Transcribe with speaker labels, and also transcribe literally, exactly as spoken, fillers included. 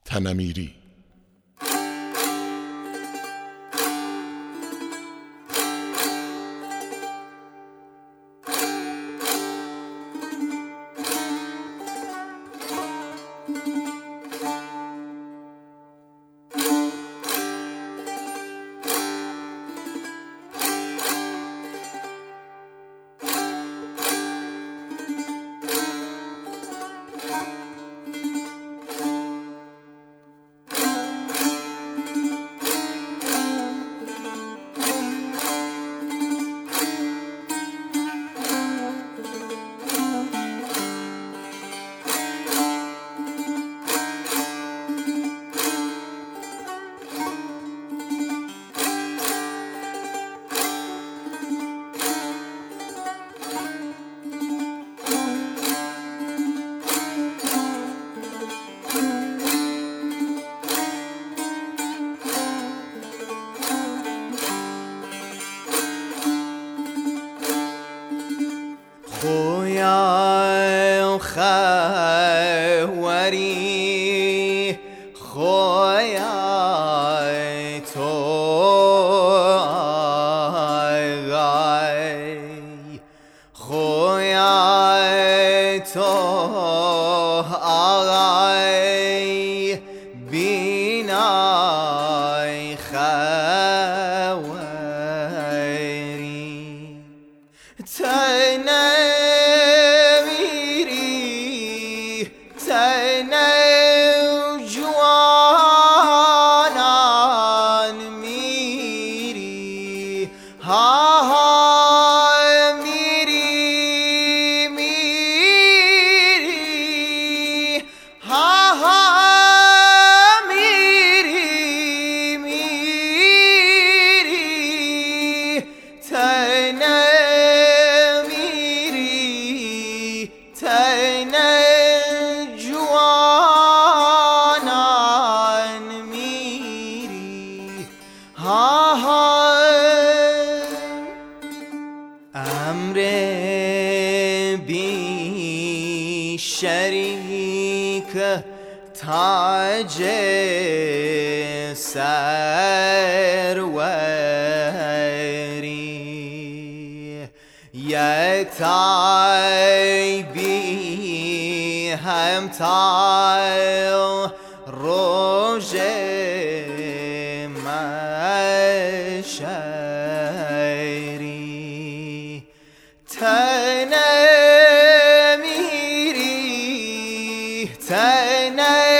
Speaker 1: تنمیری.
Speaker 2: خویا خوری خویا تو آی خویا تو آی بینای خوری تنمیری تنم جوانان میری ها ها میری میری ها ها میری میری تنمیری تنم جوانان میری ها ها امر بی شریک تاج سروری یکتای بی همتای روژ مشری تنمیری تنمیری